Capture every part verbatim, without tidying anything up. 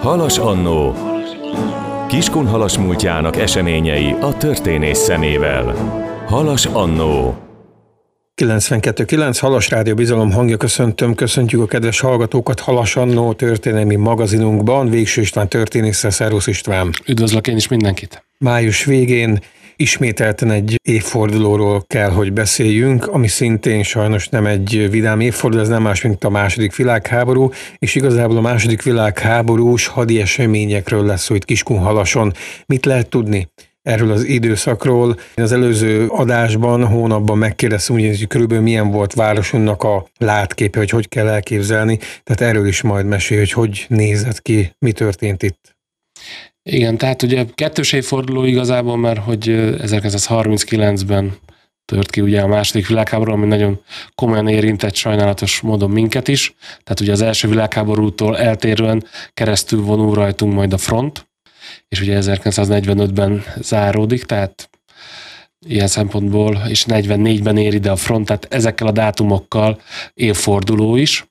Halas annó. Kiskunhalas múltjának eseményei a történész szemével. Halas annó. kilencvenkettő kilenc Halas Rádió Bizalom hangja, köszöntöm, köszöntjük a kedves hallgatókat Halas annó történelmi magazinunkban. Végső István történésszel. Szervusz István! Üdvözlök én is mindenkit! Május végén ismételten egy évfordulóról kell, hogy beszéljünk, ami szintén sajnos nem egy vidám évforduló, ez nem más, mint a második világháború, és igazából a második világháborús hadi eseményekről lesz szó itt Kiskunhalason. Mit lehet tudni erről az időszakról? Az előző adásban, hónapban megkérdeztem, hogy körülbelül milyen volt városunknak a látképe, hogy hogy kell elképzelni, tehát erről is majd mesélj, hogy hogy nézett ki, mi történt itt. Igen, tehát ugye kettős évforduló igazából, mert hogy ezerkilencszázharminckilencben tört ki ugye a második világháború, ami nagyon komolyan érintett sajnálatos módon minket is. Tehát ugye az első világháborútól eltérően keresztül vonul rajtunk majd a front, és ugye ezerkilencszáznegyvenötben záródik, tehát ilyen szempontból, és negyvennégyben ér ide a front, tehát ezekkel a dátumokkal évforduló is.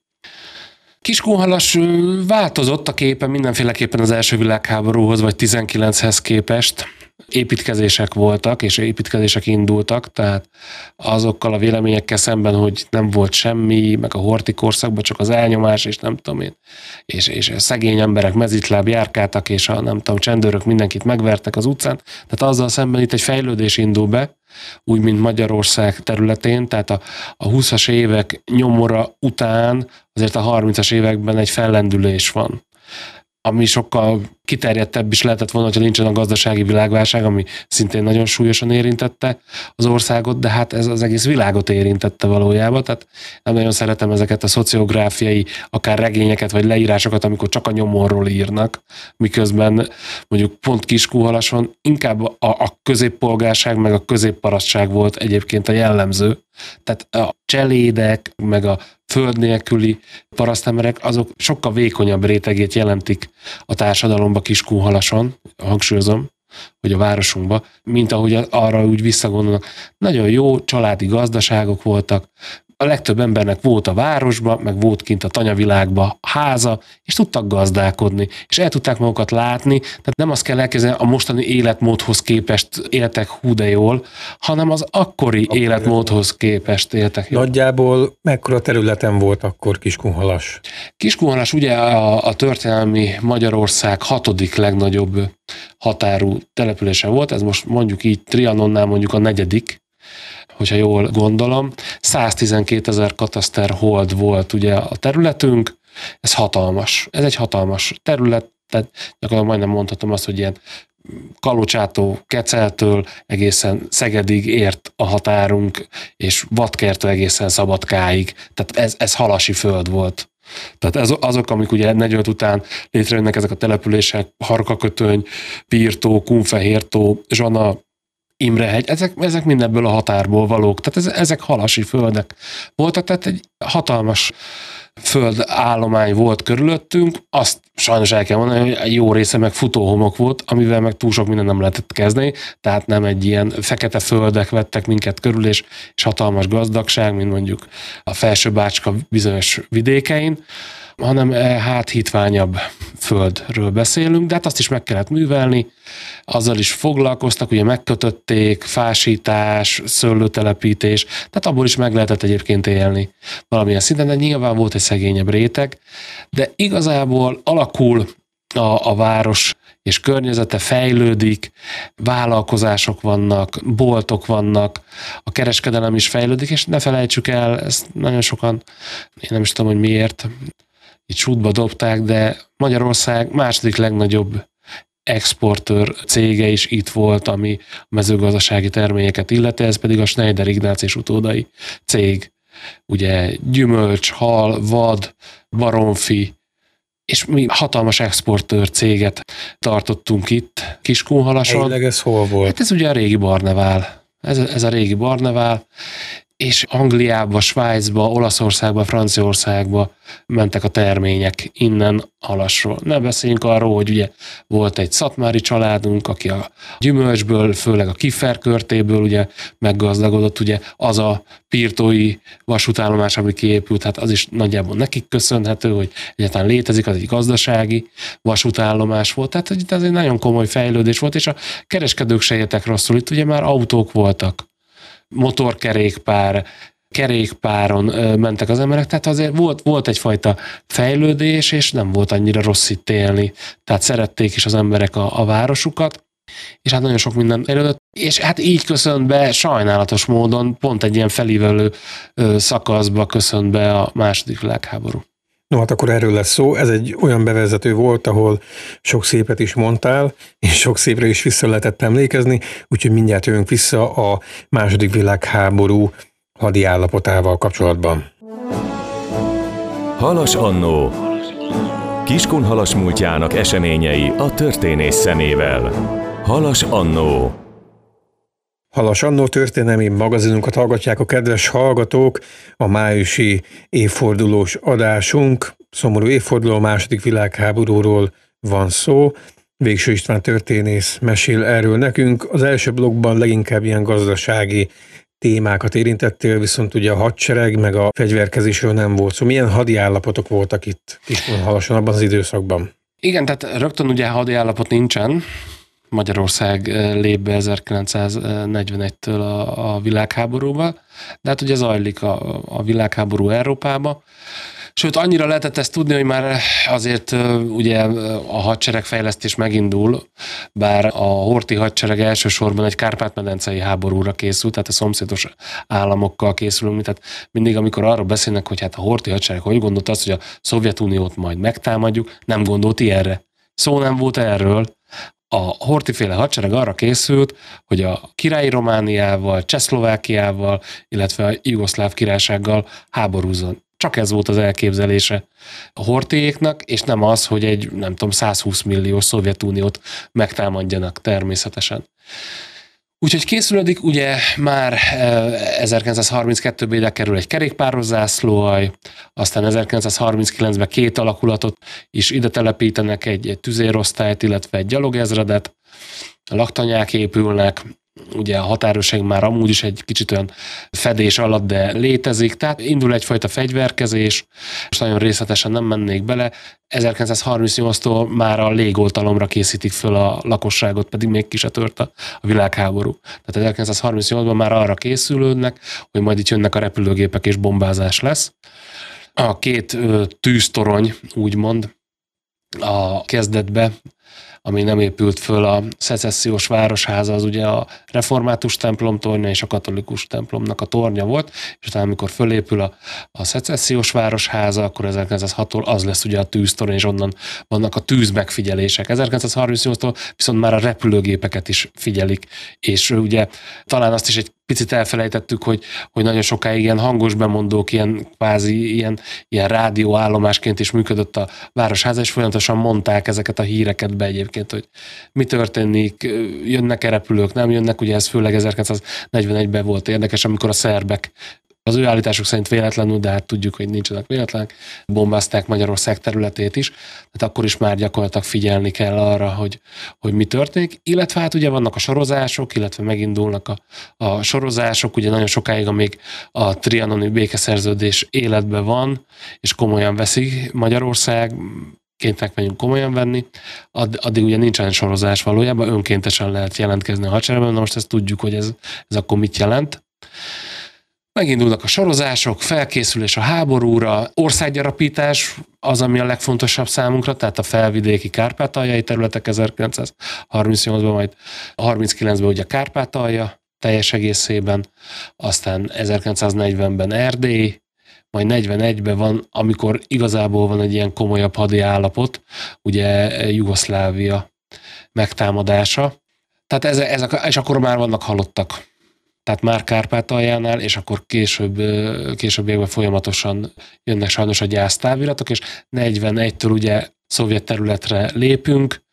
Kiskunhalas változott a képe mindenféleképpen az első világháborúhoz, vagy tizenkilenchez képest. Építkezések voltak, és építkezések indultak, tehát azokkal a véleményekkel szemben, hogy nem volt semmi, meg a horthy korszakban csak az elnyomás, és nem tudom én, és, és szegény emberek mezitláb járkáltak, és a nem tudom, csendőrök mindenkit megvertek az utcán. Tehát azzal szemben itt egy fejlődés indul be, úgy, mint Magyarország területén, tehát a, a húszas évek nyomora után azért a harmincas években egy fellendülés van, ami sokkal kiterjedtebb is lehetett volna, hogyha nincsen a gazdasági világválság, ami szintén nagyon súlyosan érintette az országot, de hát ez az egész világot érintette valójában, tehát nem nagyon szeretem ezeket a szociográfiai, akár regényeket, vagy leírásokat, amikor csak a nyomorról írnak, miközben mondjuk pont Kiskunhalason inkább a, a középpolgárság, meg a középparasztság volt egyébként a jellemző. Tehát a cselédek, meg a föld nélküli parasztemberek, azok sokkal vékonyabb rétegét jelentik a társadalomba Kiskunhalason, hangsúlyozom, hogy a városunkba, mint ahogy arra úgy visszagondolnak. Nagyon jó családi gazdaságok voltak, a legtöbb embernek volt a városba, meg volt kint a tanyavilágba háza, és tudtak gazdálkodni, és el tudták magukat látni, tehát nem azt kell elképzelni, a mostani életmódhoz képest éltek hú de jól, hanem az akkori akkor életmódhoz képest éltek jól. Nagyjából mekkora területen volt akkor Kiskunhalas? Kiskunhalas ugye a, a történelmi Magyarország hatodik legnagyobb határú települése volt, ez most mondjuk így Trianonnál mondjuk a negyedik, hogyha jól gondolom. száztizenkétezer kataszter hold volt ugye a területünk, ez hatalmas. Ez egy hatalmas terület, tehát gyakorlatilag majdnem mondhatom azt, hogy ilyen Kalocsától, Keceltől egészen Szegedig ért a határunk, és Vadkertől egészen Szabadkáig. Tehát ez, ez halasi föld volt. Tehát ez, azok, amik ugye negyvenöt után létrejönnek ezek a települések, Harkakötöny, Pirtó, Kunfehértó, Zsana, Imrehegy, ezek, ezek mindenből a határból valók. Tehát ez, ezek halasi földek voltak, tehát egy hatalmas földállomány volt körülöttünk, azt sajnos el kell mondani, hogy egy jó része meg futóhomok volt, amivel meg túl sok minden nem lehetett kezdeni, tehát nem egy ilyen fekete földek vettek minket körül, és, és hatalmas gazdagság, mint mondjuk a Felső-Bácska bizonyos vidékein, hanem hát hitványabb földről beszélünk, de hát azt is meg kellett művelni, azzal is foglalkoztak, ugye megkötötték, fásítás, szőlőtelepítés, tehát abból is meg lehetett egyébként élni valamilyen szinten, de nyilván volt egy szegényebb réteg, de igazából alakul a, a város és környezete, fejlődik, vállalkozások vannak, boltok vannak, a kereskedelem is fejlődik, és ne felejtsük el, ezt nagyon sokan, én nem is tudom, hogy miért, itt sútba dobták, de Magyarország második legnagyobb exportőr cége is itt volt, ami a mezőgazdasági terményeket illeti, ez pedig a Schneider Ignác és utódai cég. Ugye gyümölcs, hal, vad, baromfi, és mi hatalmas exportőr céget tartottunk itt Kiskunhalason. Helyileg ez hol volt? Hát ez ugye a régi Barnevál. Ez, ez a régi Barnevál, és Angliába, Svájcba, Olaszországba, Franciaországba mentek a termények innen Halasról. Ne beszéljünk arról, hogy ugye volt egy szatmári családunk, aki a gyümölcsből, főleg a Kiffer-körtéből ugye meggazdagodott, ugye az a pirtói vasútállomás, ami kiépült, hát az is nagyjából nekik köszönhető, hogy egyáltalán létezik, az egy gazdasági vasútállomás volt, tehát ez egy nagyon komoly fejlődés volt, és a kereskedők se éltek rosszul, itt ugye már autók voltak, motorkerékpár, kerékpáron mentek az emberek, tehát azért volt, volt egyfajta fejlődés, és nem volt annyira rossz itt élni. Tehát szerették is az emberek a, a városukat, és hát nagyon sok minden fejlődött, és hát így köszönt be sajnálatos módon, pont egy ilyen felívelő szakaszba köszönt be a második világháború. No, hát akkor erről lesz szó. Ez egy olyan bevezető volt, ahol sok szépet is mondtál, és sok szépre is vissza lehetett emlékezni, úgyhogy mindjárt jövünk vissza a második világháború hadi állapotával kapcsolatban. Halas annó. Kiskunhalas múltjának eseményei a történész szemével. Halas annó. Halas annó történelmi magazinunkat hallgatják a kedves hallgatók, a májusi évfordulós adásunk, szomorú évforduló, a második világháborúról van szó. Végső István történész mesél erről nekünk. Az első blokkban leginkább ilyen gazdasági témákat érintettél, viszont ugye a hadsereg meg a fegyverkezésről nem volt szó. Milyen hadi állapotok voltak itt Kiskunhalason abban az időszakban? Igen, tehát rögtön ugye hadi állapot nincsen. Magyarország lép be ezerkilencszáznegyvenegytől a, a világháborúba, de hát ugye zajlik a, a világháború Európába. Sőt, annyira lehetett ezt tudni, hogy már azért ugye a hadseregfejlesztés megindul, bár a horthy hadsereg elsősorban egy Kárpát-medencei háborúra készült, tehát a szomszédos államokkal készülünk. Tehát mindig, amikor arról beszélnek, hogy hát a horthy hadsereg hogy gondolt azt, hogy a Szovjetuniót majd megtámadjuk, nem gondolt ilyenre. Szó nem volt erről. A horthy-féle hadsereg arra készült, hogy a királyi Romániával, Csehszlovákiával, illetve a Jugoszláv királysággal háborúzzon. Csak ez volt az elképzelése a horthyéknak, és nem az, hogy egy, nem tudom, százhúsz milliós Szovjetuniót megtámadjanak természetesen. Úgyhogy készülődik, ugye már ezerkilencszázharminckettőben ide kerül egy kerékpáros zászlóalj, aztán ezerkilencszázharminckilencben két alakulatot is ide telepítenek, egy, egy tüzérosztályt, illetve egy gyalogezredet, laktanyák épülnek, ugye a határőrség már amúgy is egy kicsit olyan fedés alatt, de létezik, tehát indul egyfajta fegyverkezés, és nagyon részletesen nem mennék bele, ezerkilencszázharmincnyolctól már a légoltalomra készítik föl a lakosságot, pedig még ki se tört a, a világháború. Tehát ezerkilencszázharmincnyolcban már arra készülődnek, hogy majd itt jönnek a repülőgépek és bombázás lesz. A két ö, tűztorony, úgymond, a kezdetbe, ami nem épült föl, a szecessziós városháza, az ugye a református templom tornya és a katolikus templomnak a tornya volt, és utána amikor fölépül a, a szecessziós városháza, akkor ezerkilencszázhattól az lesz ugye a tűztorony, és onnan vannak a tűzmegfigyelések. ezerkilencszázharmincnyolctól viszont már a repülőgépeket is figyelik, és ugye talán azt is egy picit elfelejtettük, hogy, hogy nagyon sokáig ilyen hangos bemondók, ilyen kvázi ilyen, ilyen rádióállomásként is működött a városháza, és folyamatosan mondták ezeket a híreket be egyébként, hogy mi történik, jönnek-e repülők, nem jönnek, ugye ez főleg ezerkilencszáznegyvenegyben volt érdekes, amikor a szerbek, az ő állításuk szerint véletlenül, de hát tudjuk, hogy nincsenek véletlenek, bombázták Magyarország területét is, tehát akkor is már gyakorlatilag figyelni kell arra, hogy, hogy mi történik, illetve hát ugye vannak a sorozások, illetve megindulnak a, a sorozások, ugye nagyon sokáig, amíg a trianoni békeszerződés életben van, és komolyan veszi Magyarország, kénytelenek vagyunk komolyan venni, addig ugye nincsen sorozás valójában, önkéntesen lehet jelentkezni a hadseregben, na most ezt tudjuk, hogy ez, ez akkor mit jelent. Megindulnak a sorozások, felkészülés a háborúra, országgyarapítás az, ami a legfontosabb számunkra, tehát a felvidéki kárpátaljai területek ezerkilencszázharmincnyolcban, majd harminckilencben ugye Kárpátalja teljes egészében, aztán ezerkilencszáznegyvenben Erdély, majd negyvenegyben van, amikor igazából van egy ilyen komolyabb hadi állapot, ugye Jugoszlávia megtámadása. Tehát ez, ez a, és akkor már vannak halottak. Tehát már Kárpátaljánál, és akkor később, későbbiekben folyamatosan jönnek sajnos a gyásztáviratok, és negyvenegytől ugye szovjet területre lépünk,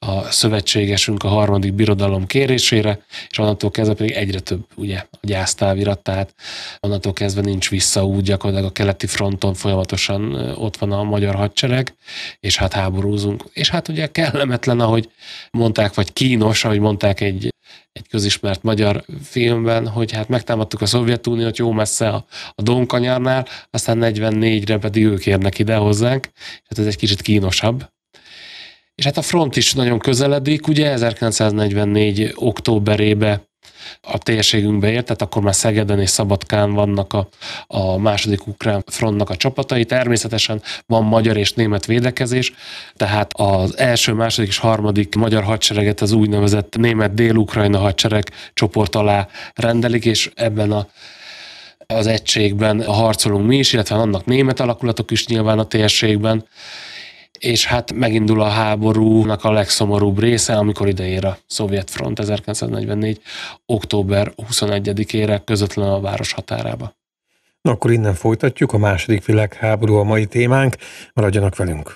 a szövetségesünk a harmadik birodalom kérésére, és onnantól kezdve pedig egyre több ugye a gyásztávirat, tehát onnantól kezdve nincs vissza úgy, gyakorlatilag a keleti fronton folyamatosan ott van a magyar hadsereg, és hát háborúzunk. És hát ugye kellemetlen, ahogy mondták, vagy kínos, ahogy mondták egy egy közismert magyar filmben, hogy hát megtámadtuk a Szovjetuniót jó messze a, a Dómkanyarnál, aztán negyvennégyre pedig ők érnek ide hozzánk, hát ez egy kicsit kínosabb. És hát a front is nagyon közeledik, ugye ezerkilencszáznegyvennégy októberébe a térségünkbe ért, tehát akkor már Szegeden és Szabadkán vannak a, a második ukrán frontnak a csapatai. Természetesen van magyar és német védekezés, tehát az első, második és harmadik magyar hadsereget az úgynevezett német dél-ukrajna hadsereg csoport alá rendelik, és ebben a az egységben harcolunk mi is, illetve vannak német alakulatok is nyilván a térségben, és hát megindul a háborúnak a legszomorúbb része, amikor ideér a szovjet front ezerkilencszáznegyvennégy. október huszonegyedikére közvetlenül a város határába. Na, akkor innen folytatjuk, a második világháború a mai témánk, maradjanak velünk.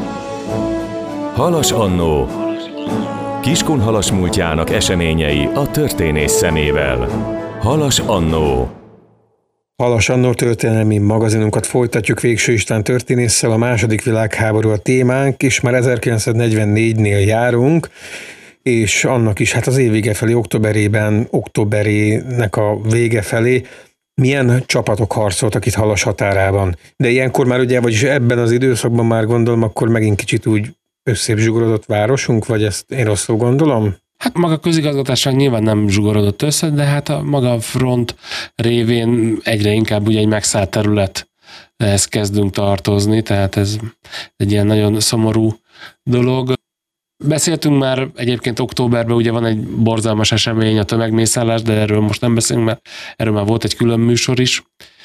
Halas annó. Kiskunhalas múltjának eseményei a történész szemével. Halas annó. Halas annó történelmi magazinunkat folytatjuk Végső István történésszel, a második világháború a témánk, és már ezerkilencszáznegyvennégynél járunk, és annak is hát az év vége felé, októberében, októberének a vége felé milyen csapatok harcoltak itt Halas határában. De ilyenkor már ugye, vagyis ebben az időszakban már gondolom, akkor megint kicsit úgy összébb zsugorodott városunk, vagy ezt én rosszul gondolom? Hát maga közigazgatásság nyilván nem zsugorodott össze, de hát a maga front révén egyre inkább ugye egy megszállt területhez kezdünk tartozni, tehát ez egy ilyen nagyon szomorú dolog. Beszéltünk már egyébként októberben, ugye van egy borzalmas esemény, a tömegmészállás, de erről most nem beszélünk, mert erről már volt egy külön műsor is.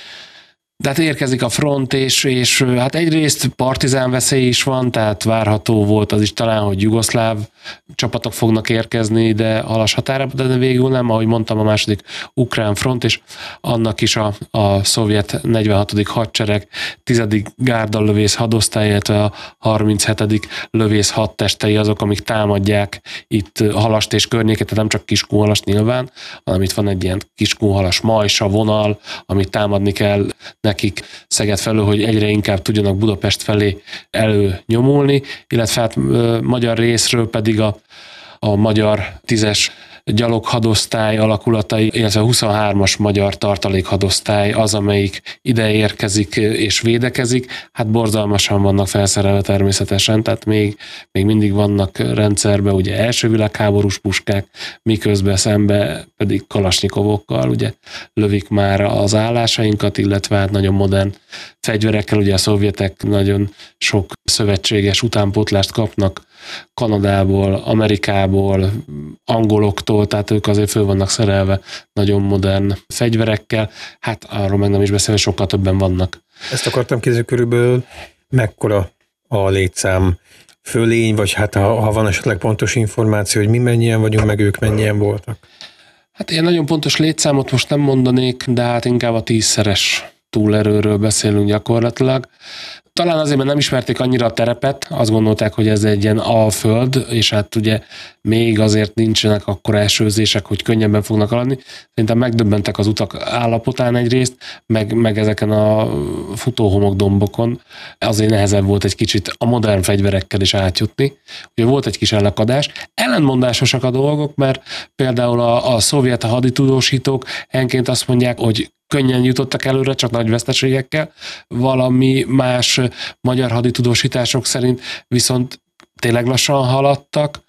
De hát érkezik a front, és, és hát egyrészt partizán veszély is van, tehát várható volt az is talán, hogy jugoszláv csapatok fognak érkezni, de Halas határába, de végül nem, ahogy mondtam, a második ukrán front, és annak is a, a szovjet negyvenhatodik hadsereg tizedik gárdalövész hadosztály, illetve a harminchetedik lövész hadtestei azok, amik támadják itt Halast és környéket, tehát nem csak Kiskunhalast nyilván, hanem itt van egy ilyen Kiskunhalas Majsa vonal, amit támadni kell nekik Szeged felől, hogy egyre inkább tudjanak Budapest felé előnyomulni, illetve hát magyar részről pedig a, a magyar tízes gyaloghadosztály alakulatai, illetve a huszonhármas magyar tartalékhadosztály az, amelyik ide érkezik és védekezik. Hát borzalmasan vannak felszerelve természetesen, tehát még, még mindig vannak rendszerben ugye első világháborús puskák, miközben szembe pedig kalasnyikovokkal ugye lövik már az állásainkat, illetve hát nagyon modern fegyverekkel, ugye a szovjetek nagyon sok szövetséges utánpótlást kapnak Kanadából, Amerikából, angoloktól, tehát ők azért föl vannak szerelve nagyon modern fegyverekkel, hát arról meg nem is beszélve, sokkal többen vannak. Ezt akartam kérdezni, körülbelül mekkora a létszám fölény, vagy hát ha, ha van esetleg pontos információ, hogy mi mennyien vagyunk, meg ők mennyien voltak? Hát ilyen nagyon pontos létszámot most nem mondanék, de hát inkább a tízszeres túlerőről beszélünk gyakorlatilag. Talán azért, mert nem ismerték annyira a terepet, azt gondolták, hogy ez egy ilyen alföld, és hát ugye még azért nincsenek akkora esőzések, hogy könnyebben fognak haladni. Szerintem megdöbbentek az utak állapotán egyrészt, meg, meg ezeken a futóhomokdombokon. Azért nehezebb volt egy kicsit a modern fegyverekkel is átjutni. Ugye volt egy kis ellakadás. Ellentmondásosak a dolgok, mert például a, a szovjet haditudósítók helyenként azt mondják, hogy könnyen jutottak előre, csak nagy veszteségekkel. Valami más magyar haditudósítások szerint viszont tényleg lassan haladtak,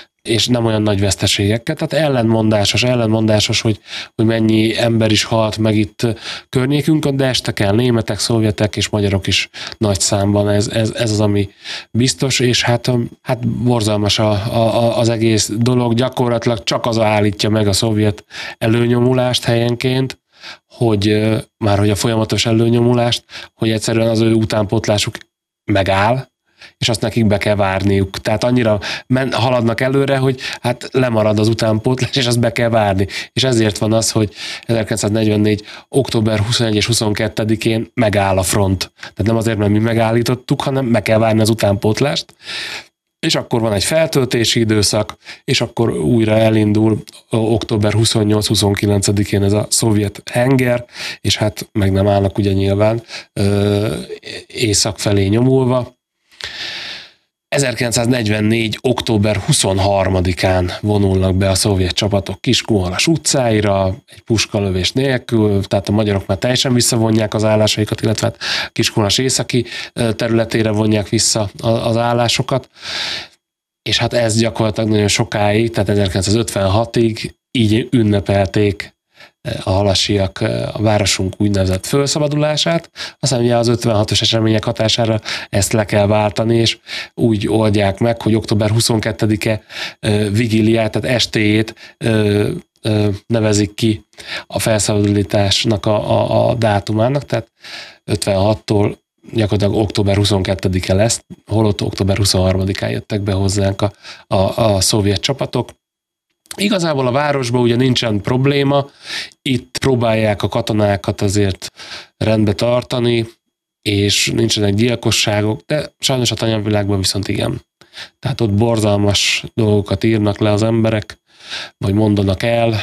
és nem olyan nagy veszteségekkel. Tehát ellentmondásos, ellentmondásos, hogy, hogy mennyi ember is halt meg itt környékünkön, de estek el németek, szovjetek és magyarok is nagy számban. Ez, ez, ez az, ami biztos, és hát, hát borzalmas a, a, az egész dolog. Gyakorlatilag csak az állítja meg a szovjet előnyomulást helyenként, hogy már hogy a folyamatos előnyomulást, hogy egyszerűen az ő utánpótlásuk megáll, és azt nekik be kell várniuk. Tehát annyira men, haladnak előre, hogy hát lemarad az utánpótlás, és azt be kell várni. És ezért van az, hogy ezerkilencszáznegyvennégy. október huszonegyedike és huszonkettedikén megáll a front. Tehát nem azért, mert mi megállítottuk, hanem meg kell várni az utánpótlást. és akkor van egy feltöltési időszak, és akkor újra elindul október huszonnyolc-huszonkilencedikén ez a szovjet henger, és hát meg nem állnak ugye nyilván észak felé nyomulva. ezerkilencszáznegyvennégy. október huszonharmadikán vonulnak be a szovjet csapatok Kiskunhalas utcáira, egy puskalövés nélkül, tehát a magyarok már teljesen visszavonják az állásaikat, illetve Kiskunhalas északi területére vonják vissza az állásokat, és hát ez gyakorlatilag nagyon sokáig, tehát ezerkilencszázötvenhatig így ünnepelték a halasiak a városunk úgynevezett felszabadulását, aztán ugye az ötvenhatos események hatására ezt le kell váltani, és úgy oldják meg, hogy október huszonkettedike vigíliát, tehát estéjét nevezik ki a felszabadulásnak a, a, a dátumának, tehát ötvenhattól gyakorlatilag október huszonkettedike lesz, holott október huszonharmadikán jöttek be hozzánk a, a, a szovjet csapatok. Igazából a városban ugye nincsen probléma, itt próbálják a katonákat azért rendbe tartani, és nincsenek gyilkosságok, de sajnos a tanyavilágban viszont igen. Tehát ott borzalmas dolgokat írnak le az emberek, vagy mondanak el,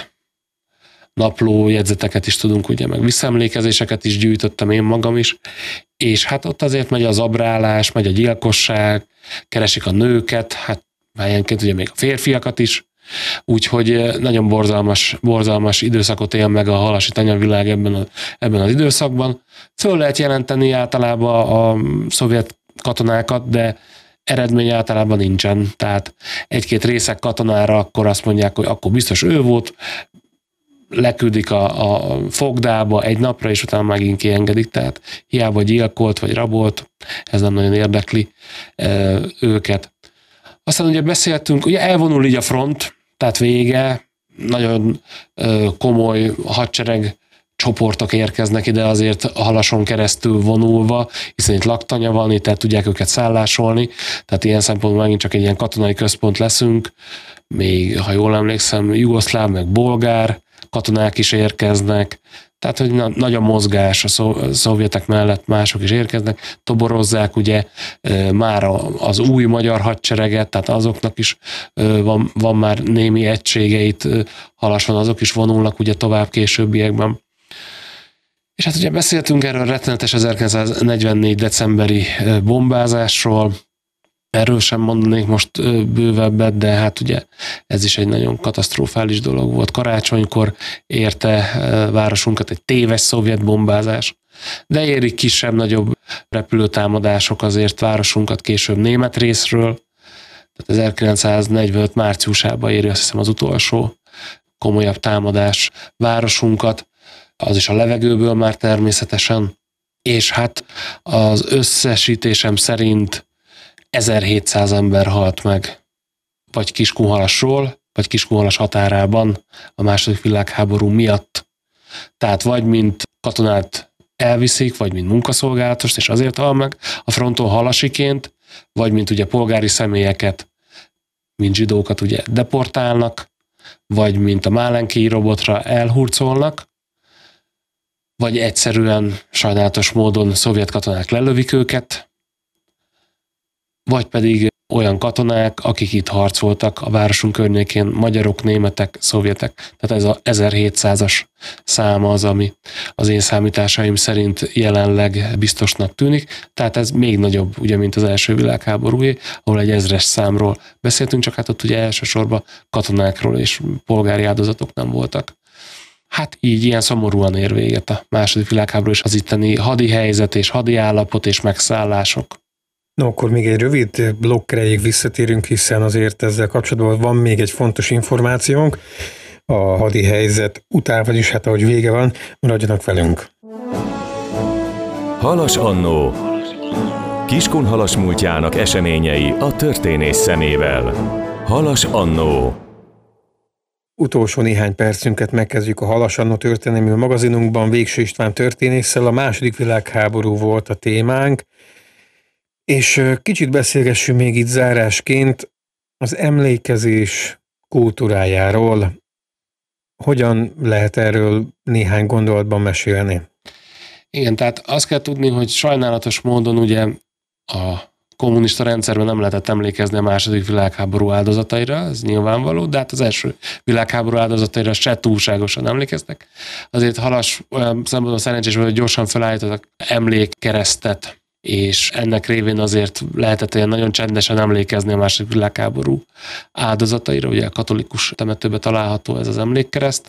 napló jegyzeteket is tudunk, ugye, meg visszaemlékezéseket is gyűjtöttem én magam is, és hát ott azért megy az abrálás, megy a gyilkosság, keresik a nőket, hát helyenként ugye még a férfiakat is, úgyhogy nagyon borzalmas, borzalmas időszakot él meg a halasi tanyavilág ebben, a, ebben az időszakban. Föl lehet jelenteni általában a szovjet katonákat, de eredmény általában nincsen. Tehát egy-két részek katonára akkor azt mondják, hogy akkor biztos ő volt, leküldik a, a fogdába egy napra, és utána megint kiengedik, tehát hiába gyilkolt vagy rabolt, ez nem nagyon érdekli e, őket. Aztán ugye beszéltünk, ugye elvonul így a front, tehát vége, nagyon e, komoly hadsereg csoportok érkeznek ide azért a Halason keresztül vonulva, hiszen itt laktanya van, itt el tudják őket szállásolni, tehát ilyen szempontból megint csak egy ilyen katonai központ leszünk, még, ha jól emlékszem, jugoszláv, meg bolgár katonák is érkeznek, tehát, hogy na, nagy a mozgás, a szovjetek mellett mások is érkeznek, toborozzák ugye e, már az új magyar hadsereget, tehát azoknak is e, van, van már némi egységeit e, Halason, azok is vonulnak ugye tovább későbbiekben. És hát ugye beszéltünk erről a rettenetes ezerkilencszáznegyvennégy decemberi bombázásról, erről sem mondanék most bővebbet, de hát ugye ez is egy nagyon katasztrofális dolog volt. Karácsonykor érte városunkat egy téves szovjet bombázás, de érik kisebb-nagyobb repülőtámadások azért városunkat később német részről. Tehát ezerkilencszáznegyvenöt márciusában éri azt hiszem az utolsó komolyabb támadás városunkat, az is a levegőből már természetesen, és hát az összesítésem szerint ezerhétszáz ember halt meg, vagy Kiskunhalasról, vagy Kiskunhalas határában a második világháború miatt. Tehát vagy mint katonát elviszik, vagy mint munkaszolgálatost, és azért hal meg a fronton halasiként, vagy mint ugye polgári személyeket, mint zsidókat ugye deportálnak, vagy mint a Málenki robotra elhurcolnak, vagy egyszerűen sajnálatos módon szovjet katonák lelövik őket, vagy pedig olyan katonák, akik itt harcoltak a városunk környékén, magyarok, németek, szovjetek. Tehát ez az ezerhétszázas száma az, ami az én számításaim szerint jelenleg biztosnak tűnik. Tehát ez még nagyobb, ugye, mint az első világháborúé, ahol egy ezres számról beszéltünk, csak hát ott ugye elsősorban katonákról és polgári áldozatok nem voltak. Hát így ilyen szomorúan ér véget a második világháború és az itteni hadi helyzet és hadi állapot és megszállások. No, akkor még egy rövid blokk erejéig visszatérünk, hiszen azért ezzel kapcsolatban van még egy fontos információnk. A hadi helyzet után, vagyis hát ahogy vége van, maradjanak velünk. Halas annó. Kiskunhalas múltjának eseményei a történész szemével. Halas annó. Utolsó néhány percünket megkezdjük a Halas annó történelmi magazinunkban. Végső István történésszel. A második világháború volt a témánk, és kicsit beszélgessünk még itt zárásként az emlékezés kultúrájáról. Hogyan lehet erről néhány gondolatban mesélni? Igen, tehát azt kell tudni, hogy sajnálatos módon ugye a kommunista rendszerben nem lehetett emlékezni a második világháború áldozataira, ez nyilvánvaló, de hát az első világháború áldozataira se túlságosan emlékeztek. Azért Halas olyan szempontból szerencsés volt, hogy gyorsan felállítottak emlékkeresztet, és ennek révén azért lehetett ilyen nagyon csendesen emlékezni a második világháború áldozataira, ugye a katolikus temetőben található ez az emlékkereszt.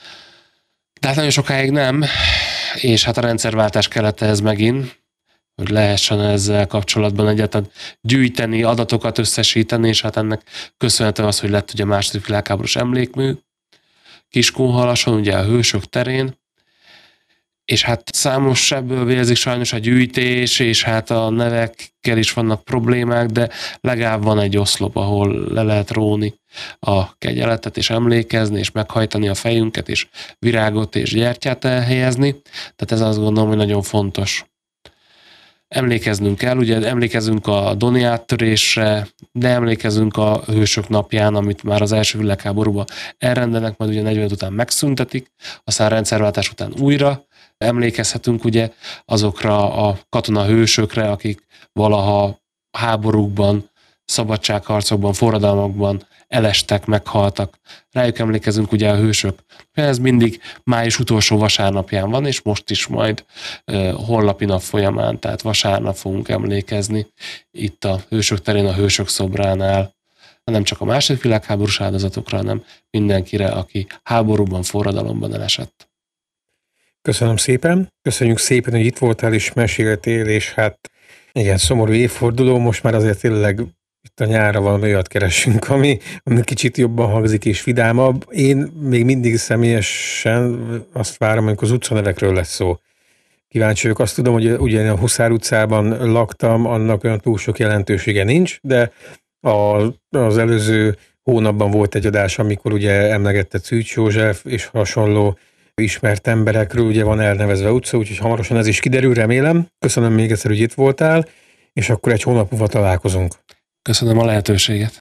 De hát nagyon sokáig nem, és hát a rendszerváltás kellett ez megint, hogy lehessen ezzel kapcsolatban egyáltalán gyűjteni, adatokat összesíteni, és hát ennek köszönhető az, hogy lett ugye a második világháborús emlékmű Kiskunhalason, ugye a Hősök terén, és hát számos ebből vérzik sajnos a gyűjtés, és hát a nevekkel is vannak problémák, de legalább van egy oszlop, ahol le lehet róni a kegyeletet, és emlékezni, és meghajtani a fejünket, és virágot és gyertyát elhelyezni. Tehát ez azt gondolom, hogy nagyon fontos. Emlékeznünk kell, ugye emlékezünk a Doni áttörésre, de emlékezünk a Hősök napján, amit már az első világháborúban elrendelnek, majd ugye negyvenöt után megszüntetik, aztán rendszerváltás után újra emlékezhetünk ugye azokra a katonahősökre, akik valaha háborúkban, szabadságharcokban, forradalmakban elestek, meghaltak. Rájuk emlékezünk ugye a hősök. Ez mindig május utolsó vasárnapján van, és most is majd uh, holnapi nap folyamán, tehát vasárnap fogunk emlékezni itt a Hősök terén, a Hősök szobránál, nem csak a második világháborús áldozatokra, hanem mindenkire, aki háborúban, forradalomban elesett. Köszönöm szépen. Köszönjük szépen, hogy itt voltál és meséltél, és hát igen, szomorú évforduló, most már azért tényleg itt a nyárra valami olyat keresünk, ami, ami kicsit jobban hangzik és vidámabb. Én még mindig személyesen azt várom, amikor az utcanevekről lesz szó. Kíváncsi vagyok, azt tudom, hogy ugye a Huszár utcában laktam, annak olyan túl sok jelentősége nincs, de a, az előző hónapban volt egy adás, amikor ugye emlegette Szűcs József és hasonló ismert emberekről, ugye van elnevezve utca, úgyhogy hamarosan ez is kiderül, remélem. Köszönöm még egyszer, hogy itt voltál, és akkor egy hónap múlva találkozunk. Köszönöm a lehetőséget.